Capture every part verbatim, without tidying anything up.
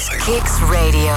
is Kicks Radio.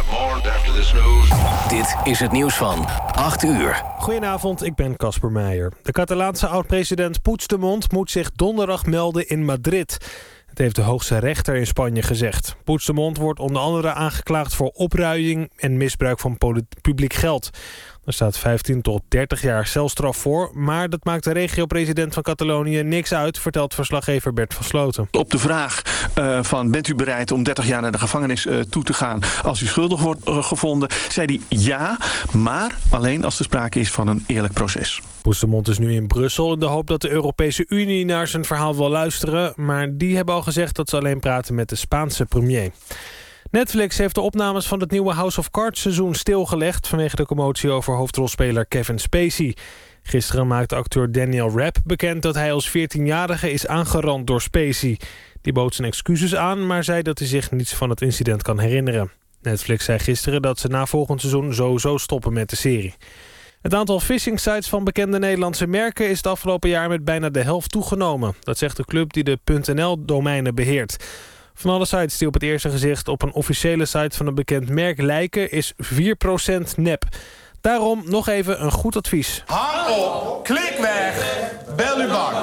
Dit is het nieuws van acht uur. Goedenavond, ik ben Casper Meijer. De Catalaanse oud-president Puigdemont moet zich donderdag melden in Madrid. Het heeft de hoogste rechter in Spanje gezegd. Puigdemont wordt onder andere aangeklaagd voor opruiing en misbruik van publiek geld. Er staat vijftien tot dertig jaar celstraf voor, maar dat maakt de regio-president van Catalonië niks uit, vertelt verslaggever Bert van Sloten. Op de vraag uh, van bent u bereid om dertig jaar naar de gevangenis uh, toe te gaan als u schuldig wordt uh, gevonden, zei hij ja, maar alleen als er sprake is van een eerlijk proces. Puigdemont is nu in Brussel in de hoop dat de Europese Unie naar zijn verhaal wil luisteren, maar die hebben al gezegd dat ze alleen praten met de Spaanse premier. Netflix heeft de opnames van het nieuwe House of Cards seizoen stilgelegd vanwege de commotie over hoofdrolspeler Kevin Spacey. Gisteren maakte acteur Daniel Rapp bekend dat hij als veertienjarige is aangerand door Spacey. Die bood zijn excuses aan, maar zei dat hij zich niets van het incident kan herinneren. Netflix zei gisteren dat ze na volgend seizoen sowieso stoppen met de serie. Het aantal phishing sites van bekende Nederlandse merken is het afgelopen jaar met bijna de helft toegenomen. Dat zegt de club die de .nl-domeinen beheert. Van alle sites die op het eerste gezicht op een officiële site van een bekend merk lijken, is vier procent nep. Daarom nog even een goed advies. Hang op, klik weg, bel uw bank.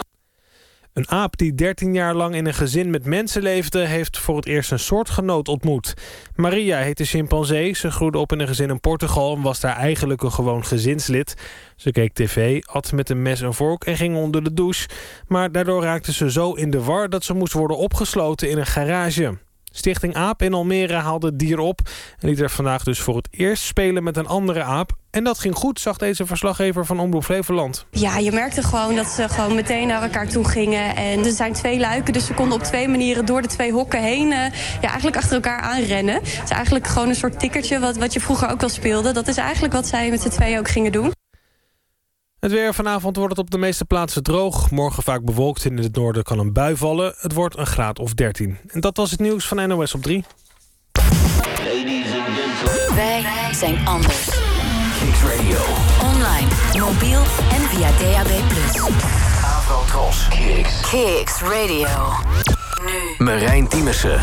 Een aap die dertien jaar lang in een gezin met mensen leefde, heeft voor het eerst een soortgenoot ontmoet. Maria heet de chimpansee. Ze groeide op in een gezin in Portugal en was daar eigenlijk een gewoon gezinslid. Ze keek tv, at met een mes en vork en ging onder de douche. Maar daardoor raakte ze zo in de war dat ze moest worden opgesloten in een garage. Stichting Aap in Almere haalde het dier op en liet er vandaag dus voor het eerst spelen met een andere aap. En dat ging goed, zag deze verslaggever van Omroep Flevoland. Ja, je merkte gewoon dat ze gewoon meteen naar elkaar toe gingen. En er zijn twee luiken, dus ze konden op twee manieren door de twee hokken heen uh, ja, eigenlijk achter elkaar aanrennen. Het is eigenlijk gewoon een soort tikkertje wat, wat je vroeger ook wel speelde. Dat is eigenlijk wat zij met z'n tweeën ook gingen doen. Het weer: vanavond wordt het op de meeste plaatsen droog. Morgen vaak bewolkt, in het noorden kan een bui vallen. Het wordt een graad of dertien. En dat was het nieuws van N O S op drie. Wij zijn anders. Kicks Radio. Online, mobiel en via D A B plus. Avro Tros. Kicks. Kicks Radio. Nu. Marijn Tiemesse.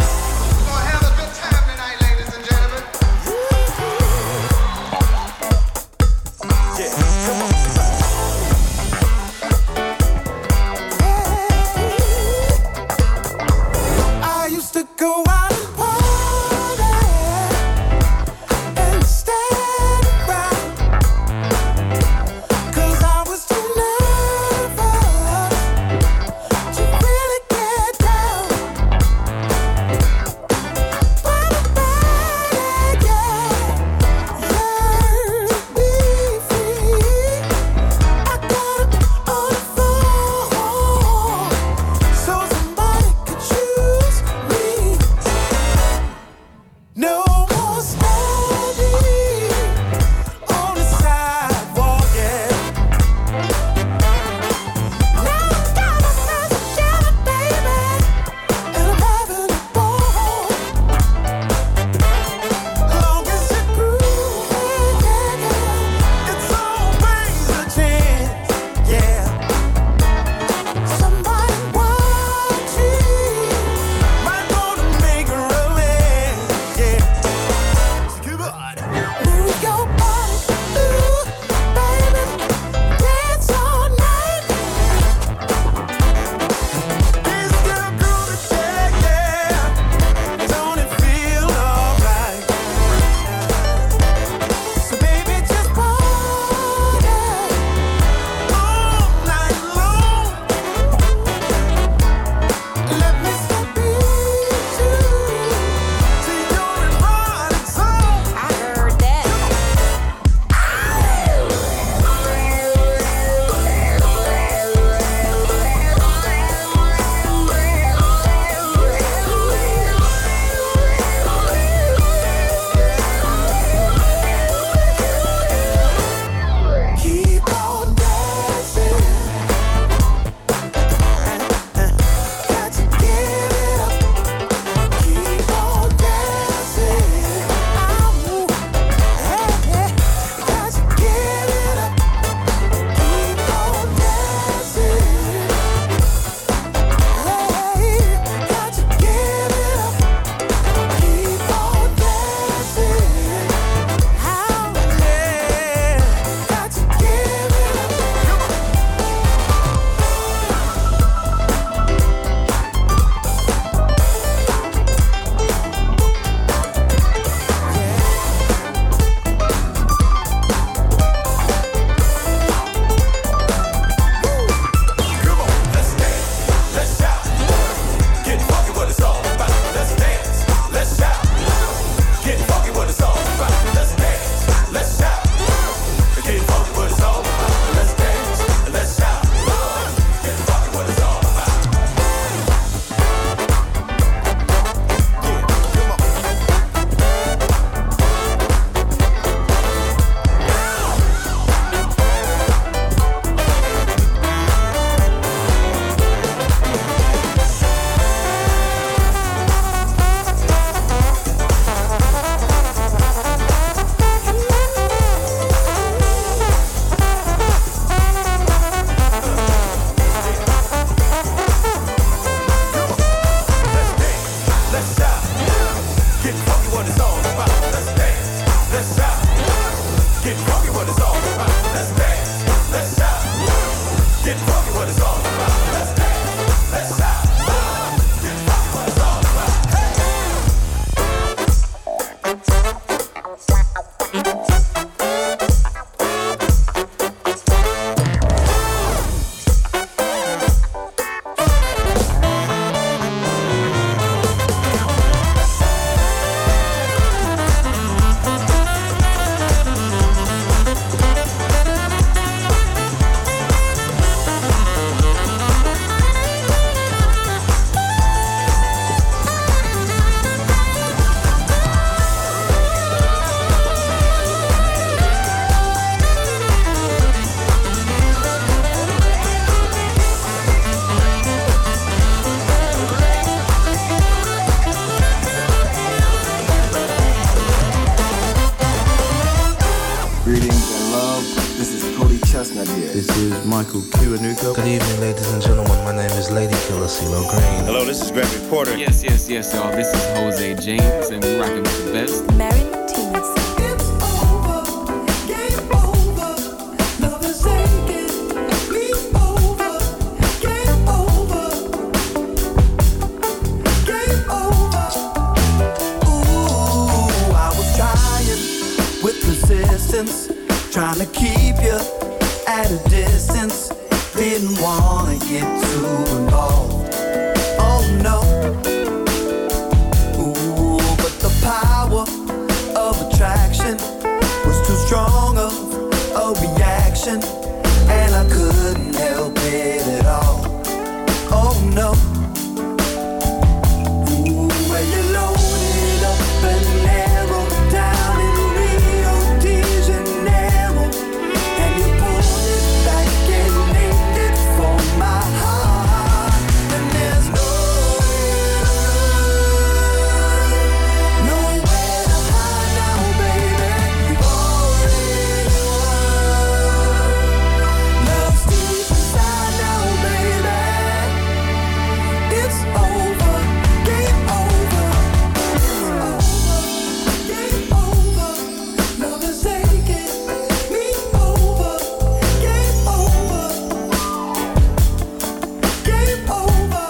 This is Michael Kiwanuka. Good evening, ladies and gentlemen. My name is Lady Killer CeeLo Green. Hello, this is Gregory Porter. Yes, yes, yes, y'all. This is Jose James, and we're rocking with the best. Mary Martinez. Trying to keep you at a distance. Didn't wanna get too involved. Oh no. Ooh, but the power of attraction was too strong of a reaction, and I couldn't help it at all. Oh no. Ooh, when you loaded up and narrowed down in Rio de Janeiro, and you pulled it back and named it for my heart. And there's nowhere to run, nowhere to hide now, baby. You've already won. Love's deep inside now, baby. It's over, game over. It's over, game over. Love is taking me over. Game over, game over.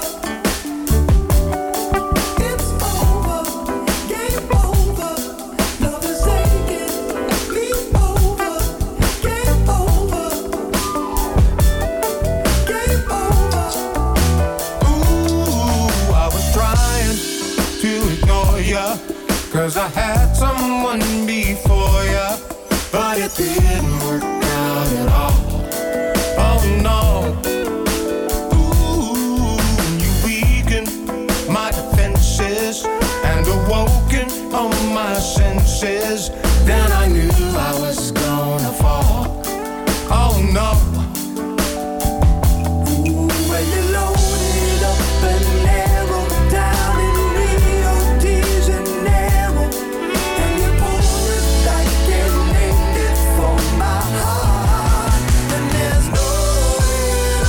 It's over, game over. Love is taking me over. Game over, game over. Ooh, I was trying to ignore ya, cause I had someone before ya, but it didn't work out at all. Oh no. Ooh, you weakened my defenses and awoken all my senses. Then I knew I was gonna fall. Oh no. Ooh, when you loaded up and narrowed down in Rio de Janeiro, and you pulled it back and named it for my heart. And there's nowhere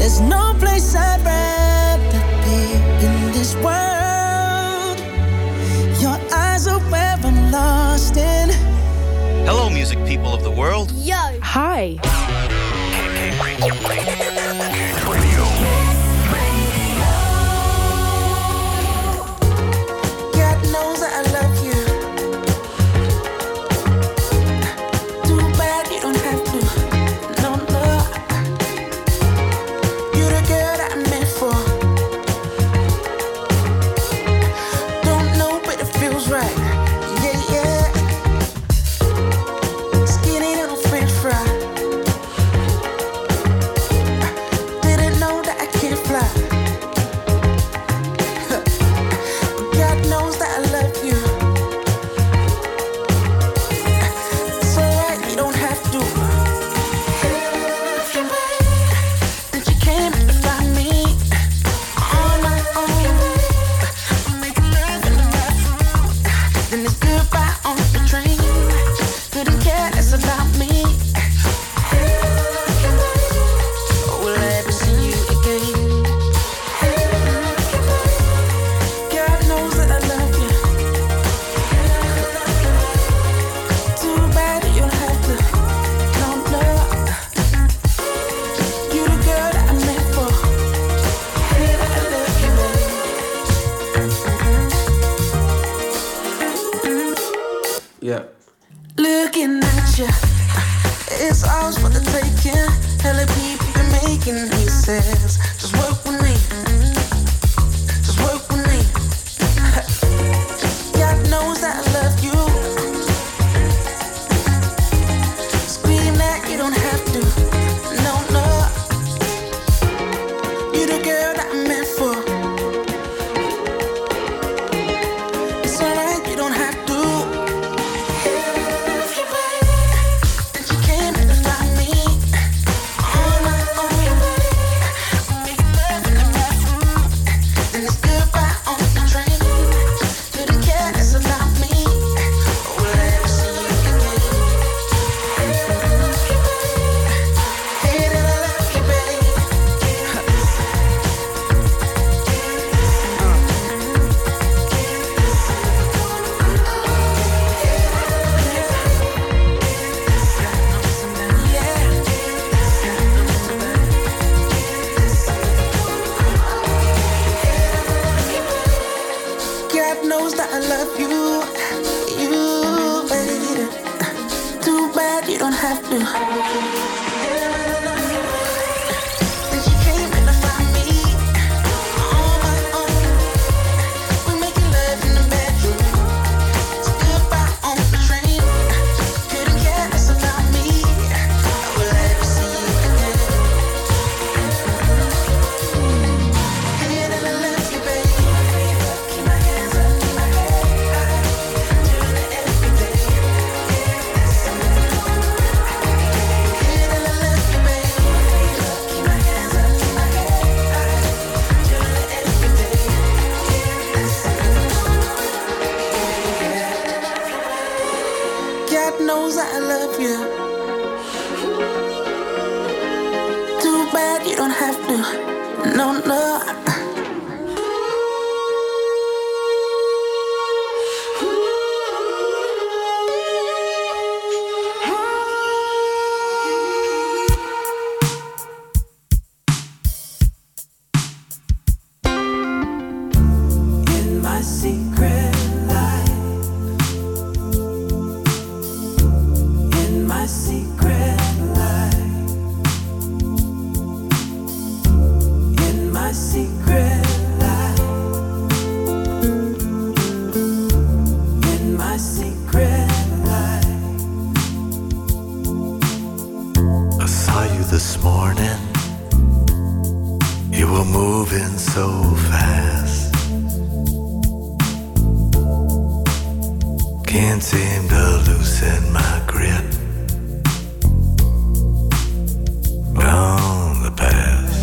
There's no place I'd rather be in this world. Your eyes are where I'm lost in. Hello, music people of the world. Yo. Hi. God knows that I love you. Too bad you don't have to. No, no. You're the girl that I'm meant for. Don't know, but it feels right. Yeah, yeah. Skinny little French fry. Didn't know that I can't fly. God knows that I love you. It's alright, you don't have to. That you came to find me on my own. We're making love in the bathroom. Then it's goodbye on the train. Couldn't care less about me. Will I ever see you again? God knows that I love you. Too bad that you don't have to. No, no. You the girl that I'm meant for. I love you, baby. Yeah. Looking at you, it's ours for the taking. Hella people you're making, he says. Just work with me. Just work with me. God knows that I love you. Scream that you don't have to. No, no. You the girl that I'm meant for. It's alright, you don't have to. That you came to find me on my own. Making love in the bathroom. Then it's goodbye on the train. Couldn't care less about me. Will I ever see you again? Hey, that I love you, babe. God knows that I love you, you, baby. Too bad you don't have to. That you came to find me on my own. We're making love in the bedroom. It's goodbye on the train. Couldn't care less about me. Will I ever see you again? Hey, that I love you, baby. Keep my hands up, keep my head high. Doing it every day. Hey, that I love you, baby. Keep my hands up, keep my head high. Doing it every day. God knows that I love you. Too bad you don't have to. No, no. In my secret life, in my secret life, in my secret life, in my secret life. I saw you this morning. You were moving so fast. Can't seem to loosen my grip on the past.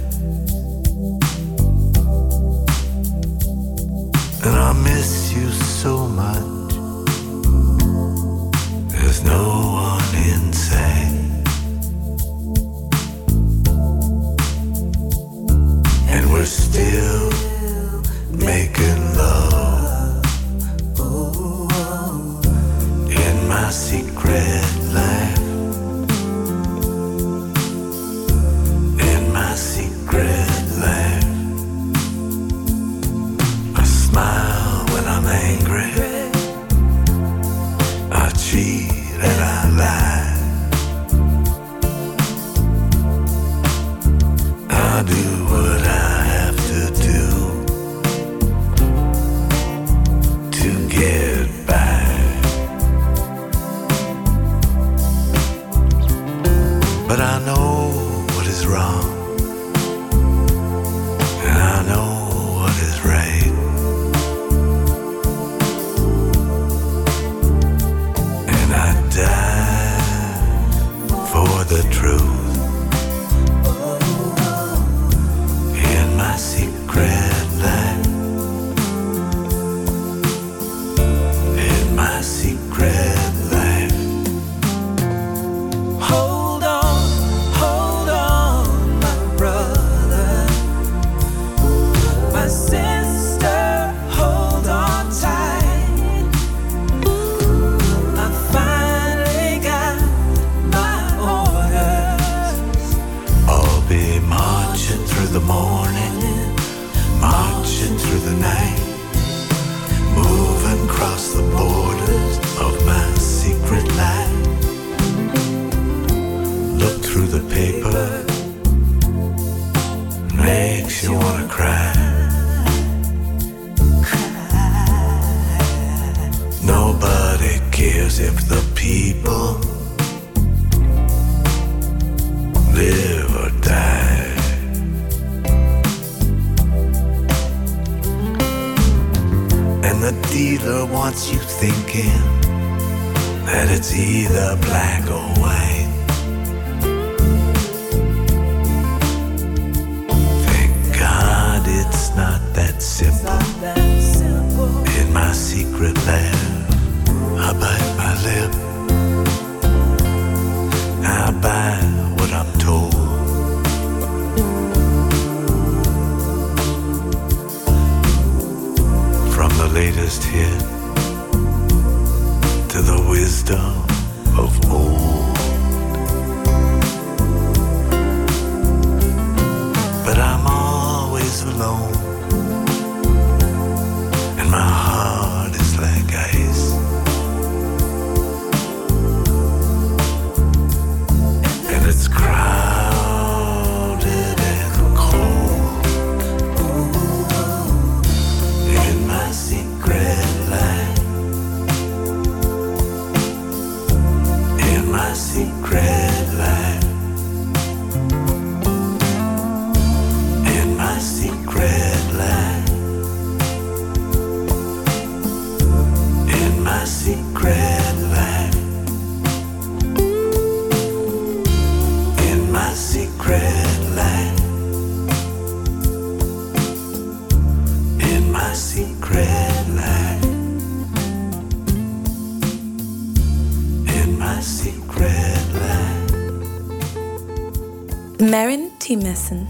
And I miss you so much. There's no one in sight. we're still making love in my secret life, in my secret life. I smile when I'm angry, I cheat and I lie, I do what I have to do to get by. But I know what is wrong, and I know what is right, and I die for the truth. In my secret life, in my secret life. Hold on, hold on, my brother, my sister, hold on tight. I finally got my orders. I'll be marching through the morning, marching through the night, moving across the borders of my secret life. Look through the paper, makes you wanna cry. Nobody cares if the people live or die. And the dealer wants you thinking that it's either black or white. Thank God it's not that simple. In my secret lab, I bite my lip, I buy what I'm told. From the latest hit to the wisdom of old. But I'm always alone, and my heart is like ice. And it's crowded and cold in my secret life, in my secret life, in my secret life, in my secret life, in my secret life, in my secret life, in my secret life. Maren Tiemessen.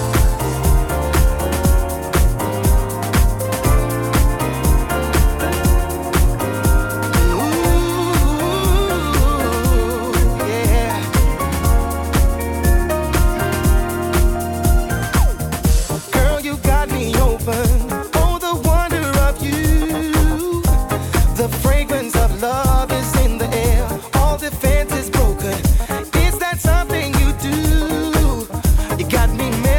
Girl, you got me open. Oh, the wonder of you. The fragrance of love is in the air. All defense is broken. Is that something you do? You got me.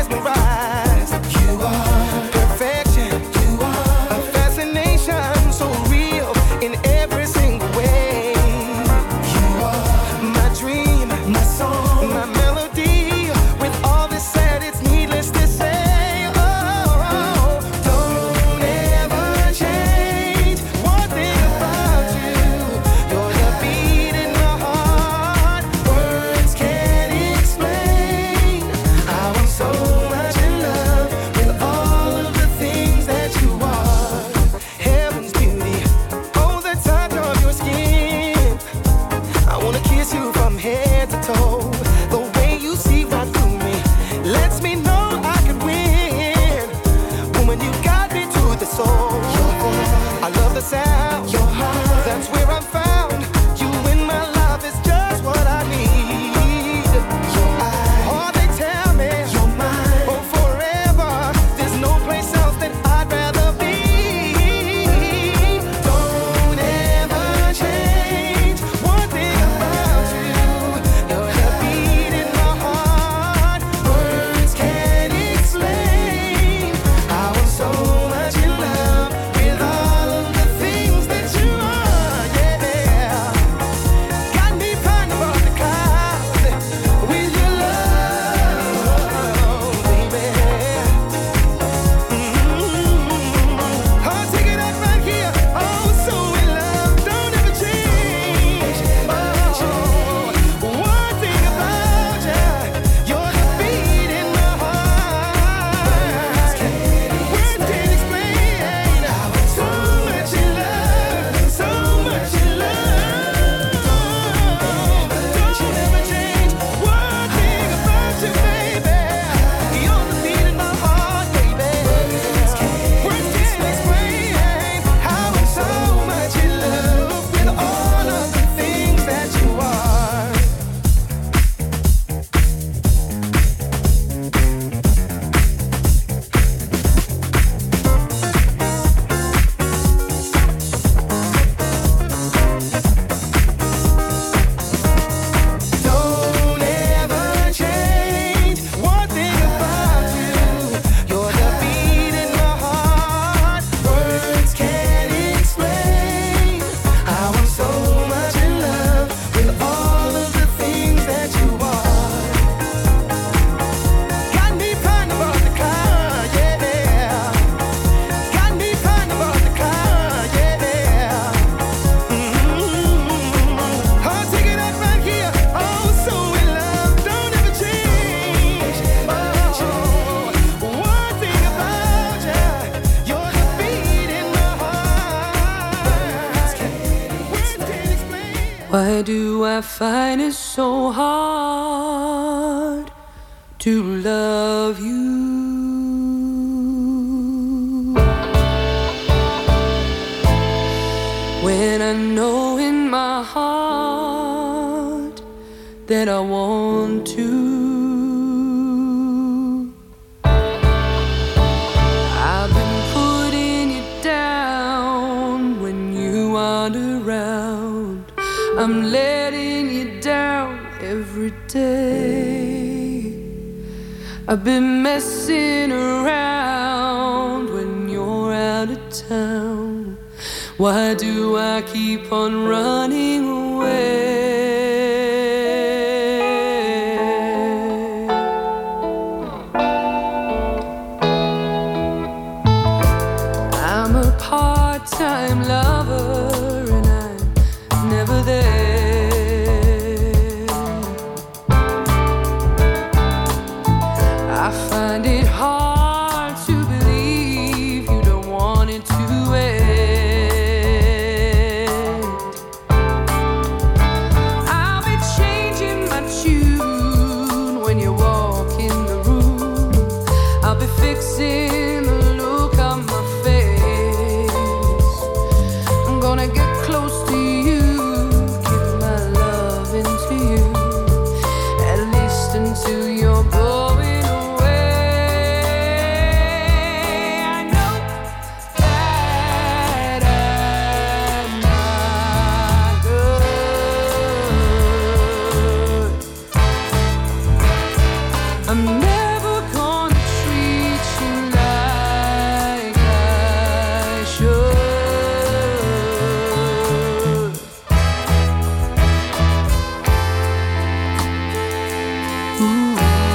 Why do I find it so hard to love you? When I know in my heart that I want to. I've been putting you down when you aren't around. I'm letting you down every day. I've been messing around when you're out of town. Why do I keep on running away? I'm a part-time lover and I'm never there. I find it hard to believe you don't want it to end. Fixing the look on my face. I'm gonna get close to you, give my love into you, at least until you're going away. I know that I'm not good. I'm never gonna treat you like I should. Ooh.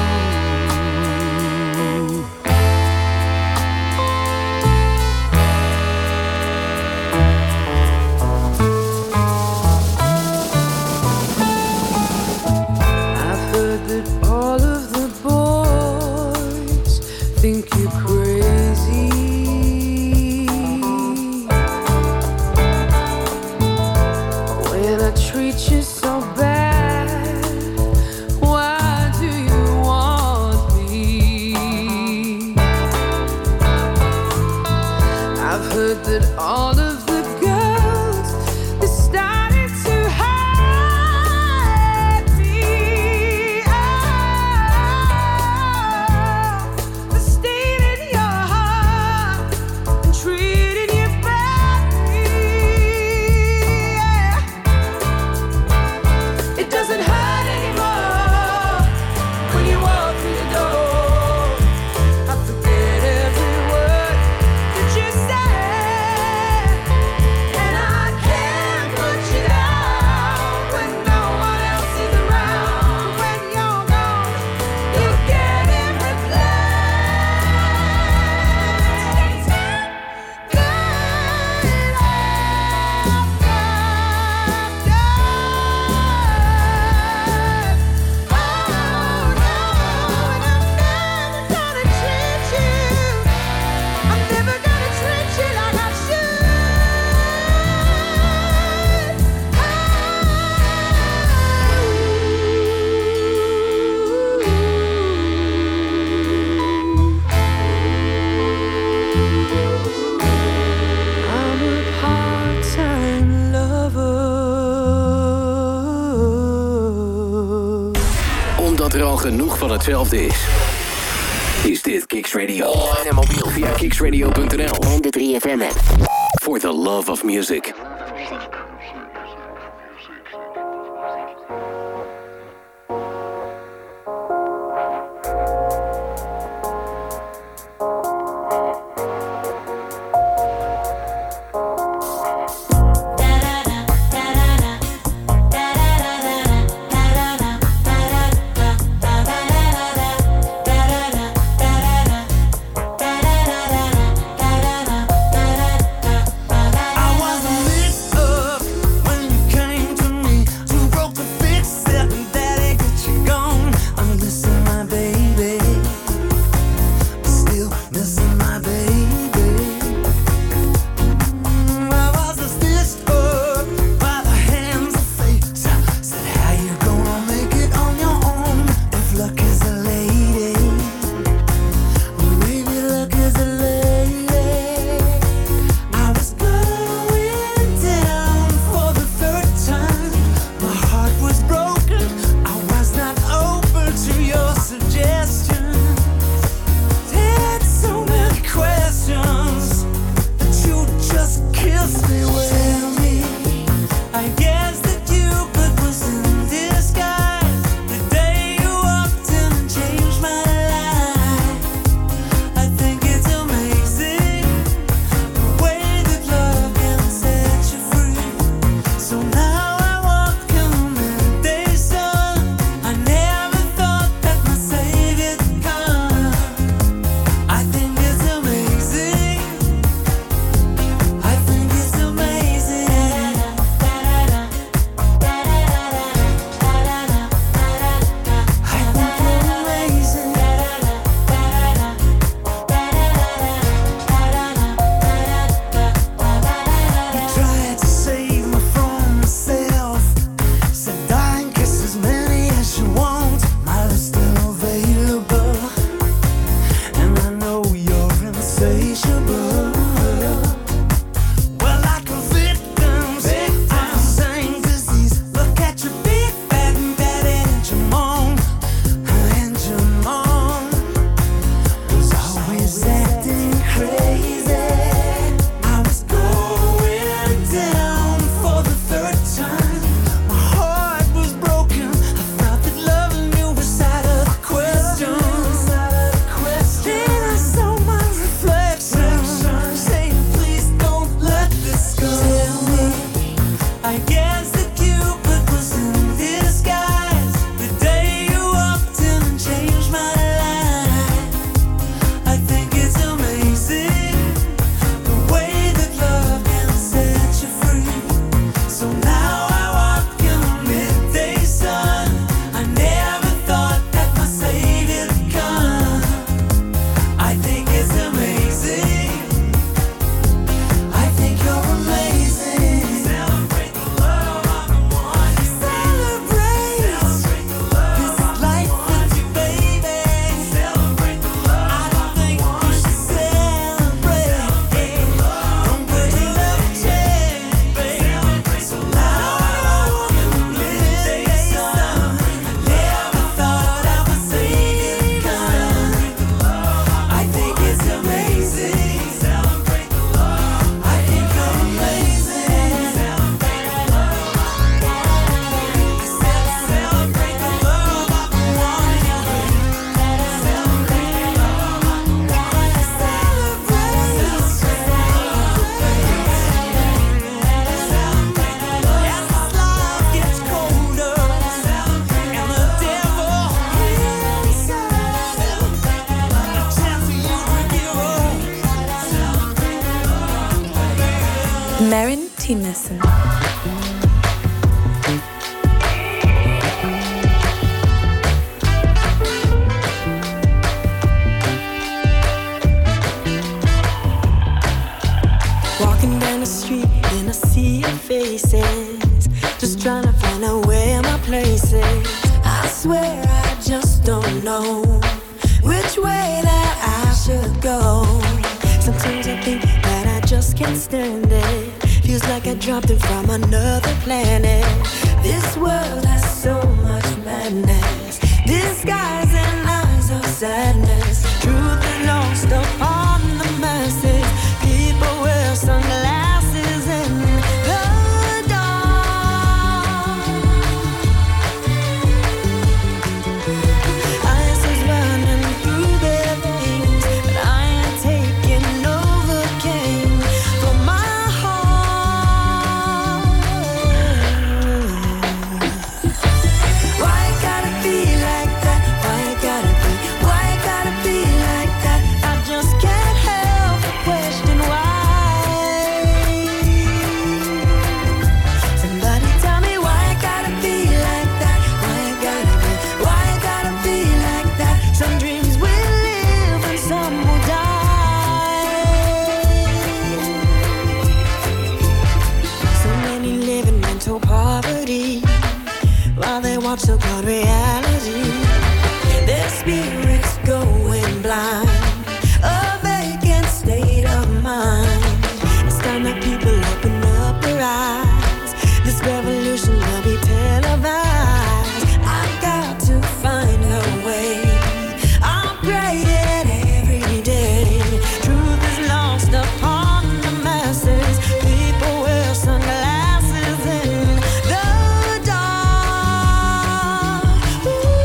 I've heard that all of the boys think you're crazy. When I treat you so bad, why do you want me? I've heard that all of the girls, they started to hide me. Oh, the state in your heart and treating you badly. Yeah. It doesn't hurt anymore when you walk through the door. I forget every word that you said, and I can't put you down when no one else is around. When you're gone, you get in replaced. Good after I'm never gonna treat you like I should. I'm a part-time lover. Omdat er al genoeg van hetzelfde is, is dit Kicks Radio. En mobiel via kiks radio punt n l en de drie F M app. For the love of music. I was a Marin Tiemessen. Walking down the street and I see your faces, just trying to find out where my place is. I swear I just don't know which way that I should go. Sometimes I think that I just can't stand it. Feels like I dropped in from another planet. This world has so much madness, disguising eyes of sadness. Truth is lost upon the masses. People wear sunglasses in the dark. Ice is running through their veins, but I ain't taking Novocaine for my heart. Why it gotta be like that? Why it gotta be? Why it gotta be like that? I just can't help but question why. Somebody tell me why it gotta be like that? Why it gotta be? Why it gotta be like that? Some dreams will live and some will die. So many live in mental poverty while they watch so-called reality. Their spirits going blind, a vacant state of mind. It's time that people open up their eyes. This revolution will be televised. I've got to find a way. I'm praying every day. Truth is lost upon the masses. People wear sunglasses in the dark. Ooh.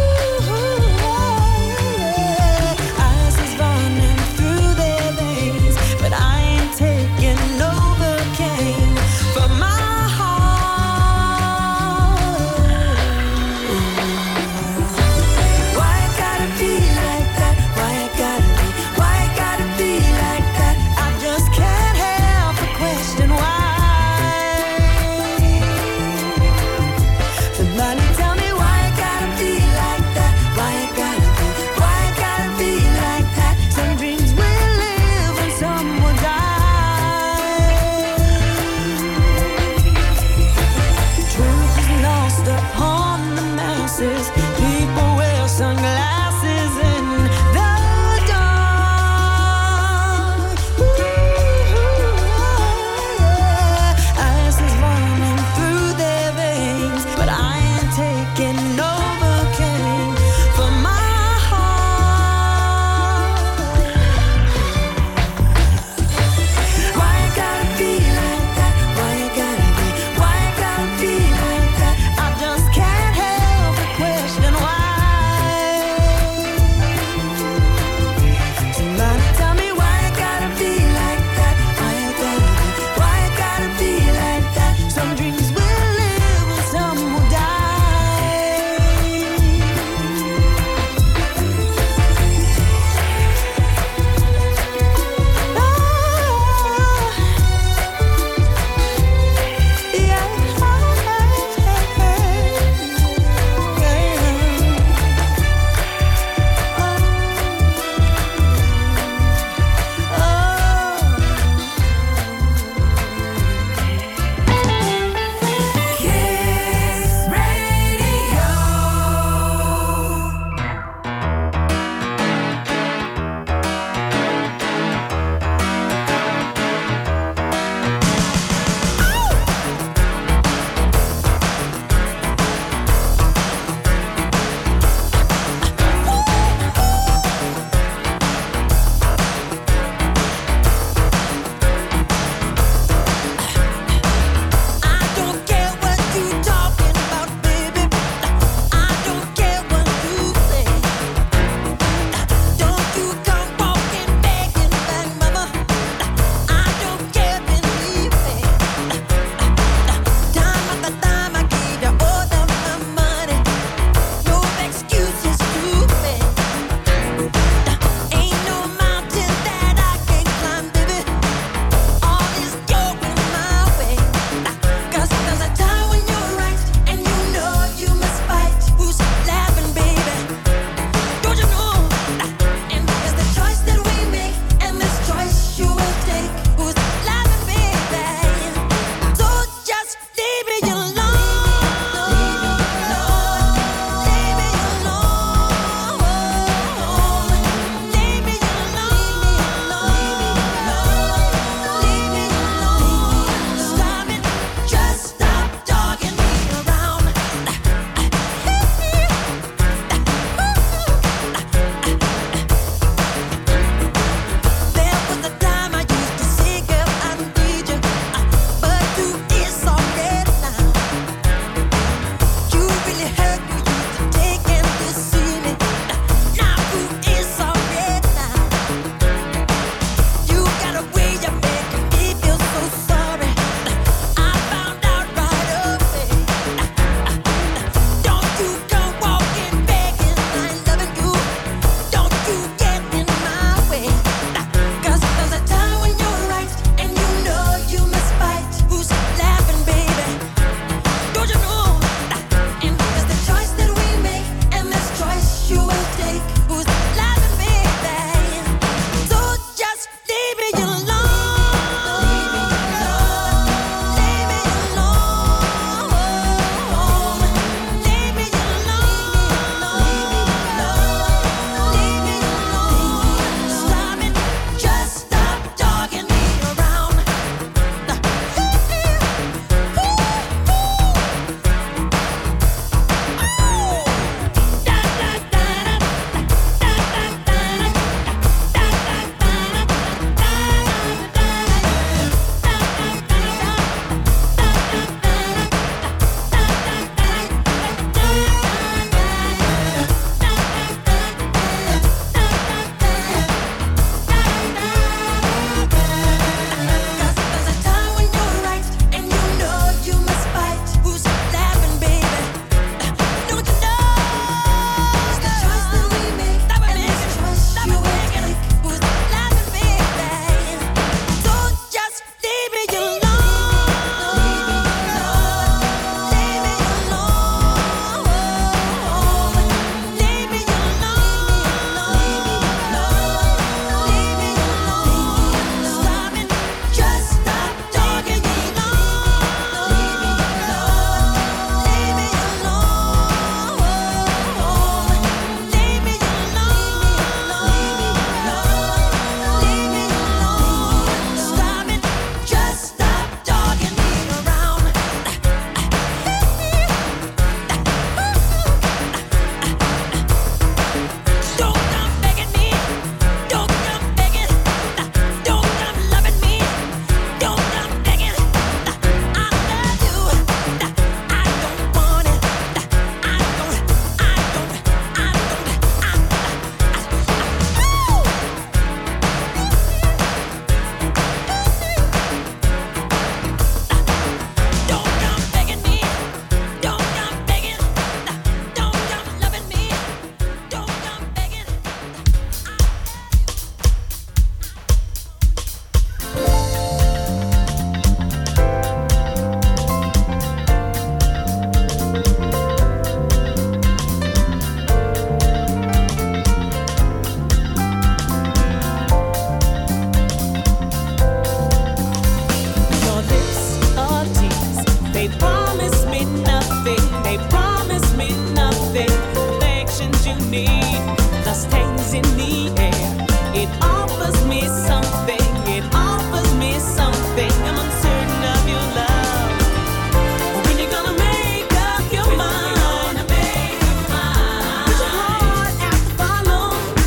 in the air. It offers me something, it offers me something. I'm uncertain of your love. When you gonna make up your mind? Put your heart out to follow.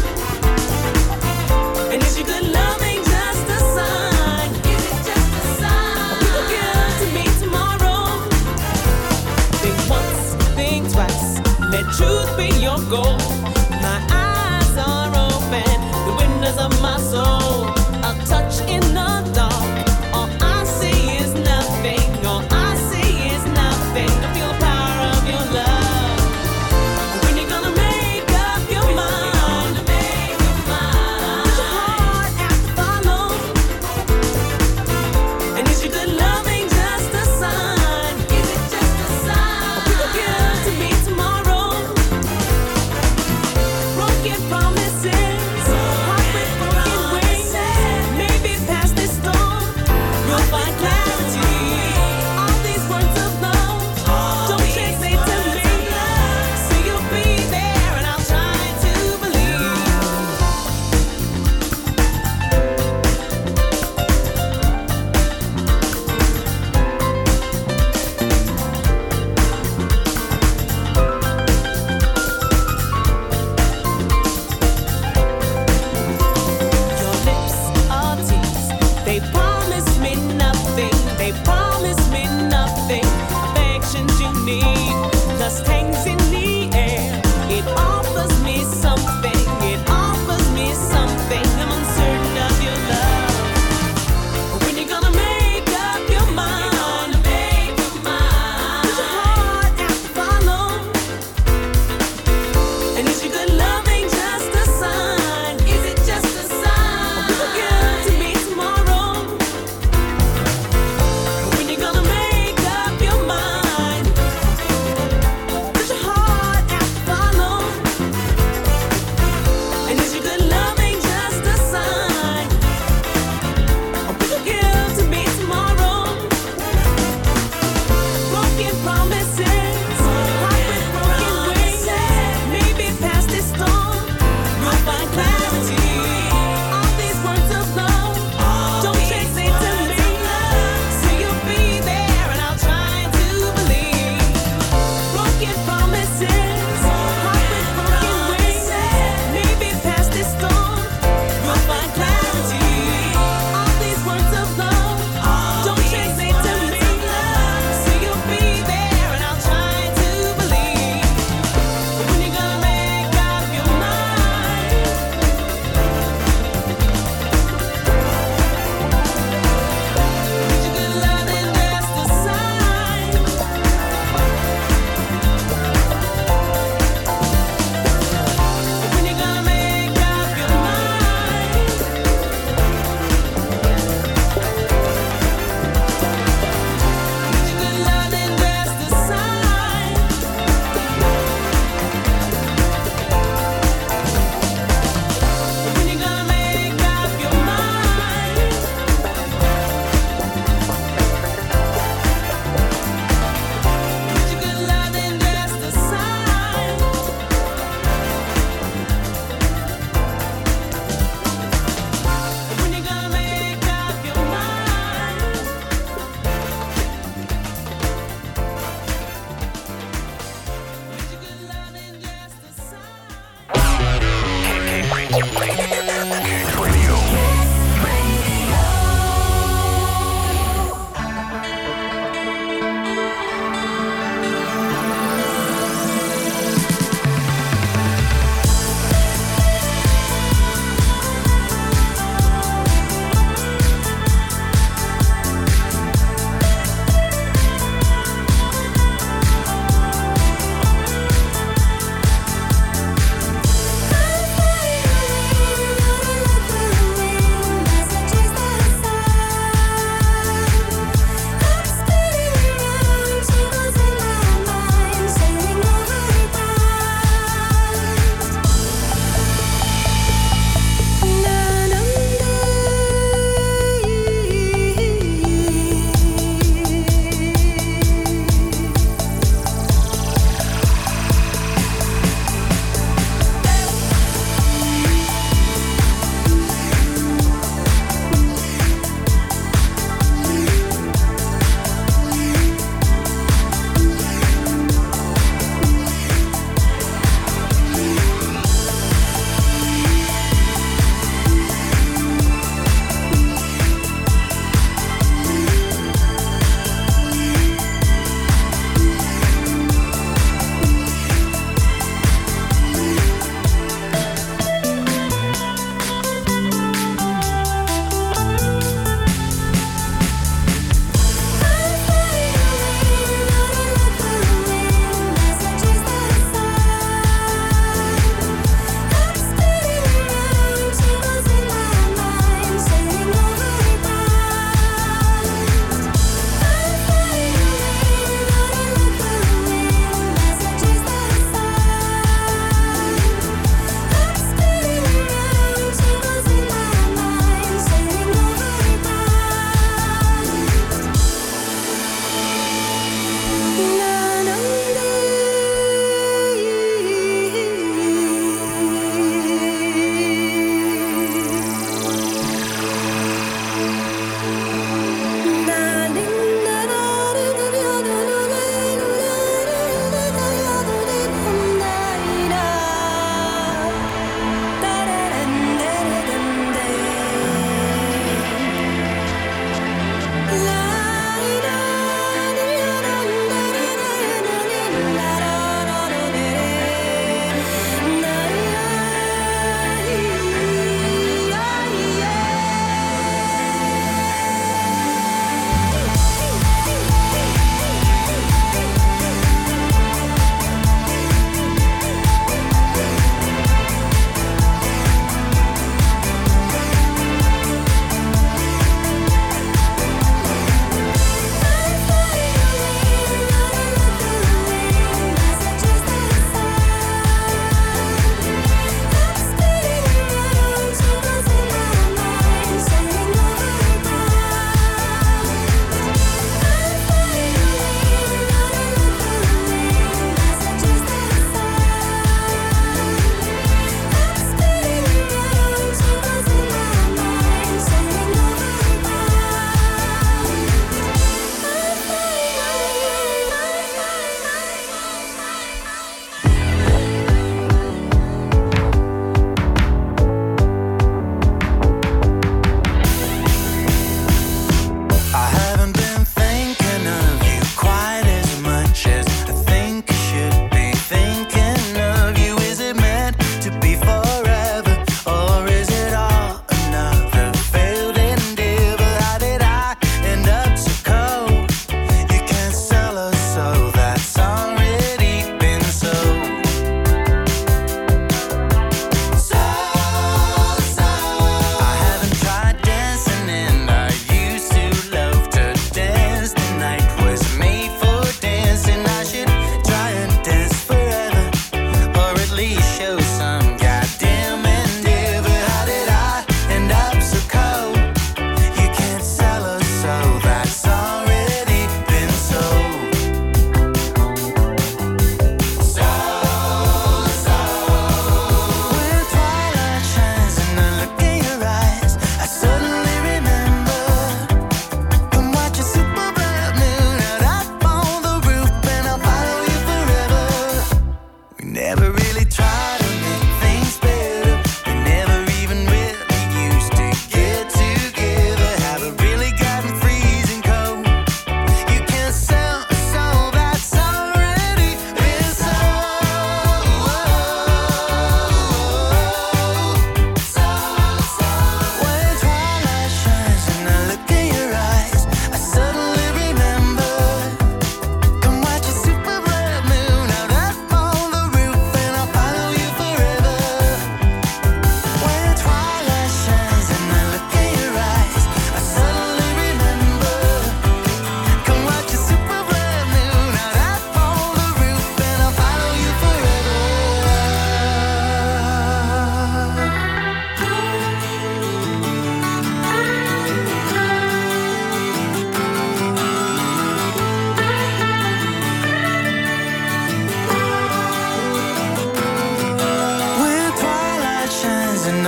And is your good loving just a sign? Is it just a sign? Will you good to me tomorrow? Think once, think twice. Let truth be your goal. My eyes are open, the windows of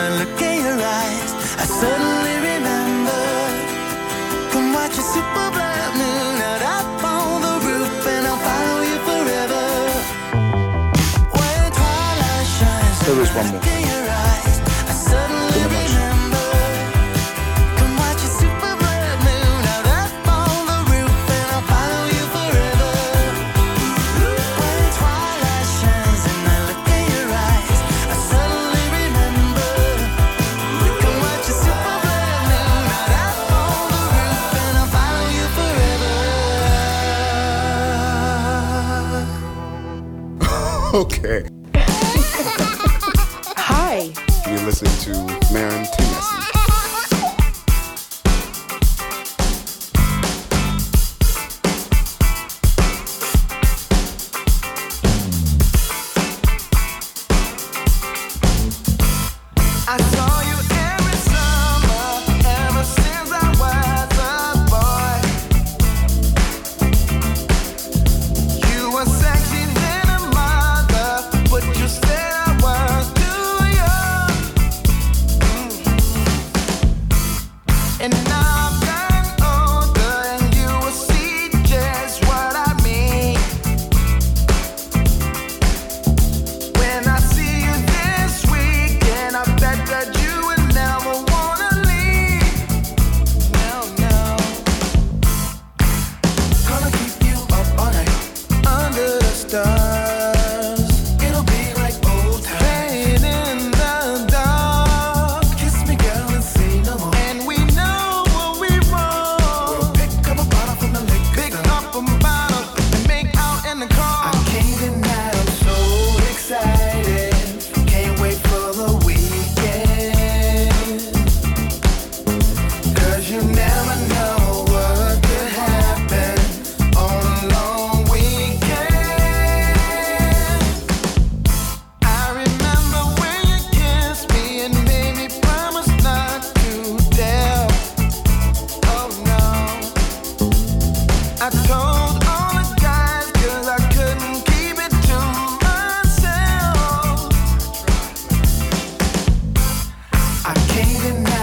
I look in your eyes, I suddenly remember. Come watch a super bright moon out up on the roof, and I'll follow you forever. When twilight shines, There is one more. look in your eyes, I suddenly remember. Come watch a super bright moon out up on the roof, and I'll follow you forever. When twilight shines and I look in your eyes, I suddenly remember. Come watch a super bright moon out up on the roof, and I'll follow you forever. Okay. Hi. You listen to Maren Tennessee. I saw you every summer, ever since I was a boy. You were sexy than a mother, but you said I was too young. And now I've gotten older, and you will see just what I mean. When I see you this weekend, I bet that you would never wanna leave. No, no. Gonna keep you up all night under the stars. It'll be like old times. Playing in the dark. Kiss me, girl, and say no more. And we know what we want. We'll pick up a bottle from the liquor Pick store. up a bottle and make out in the car. I can't deny I'm so excited. Can't wait for the weekend. Cause you never know what could happen on a long weekend. I remember when you kissed me and made me promise not to tell. Oh no. I told all the guys cause I couldn't keep it to myself. I can't deny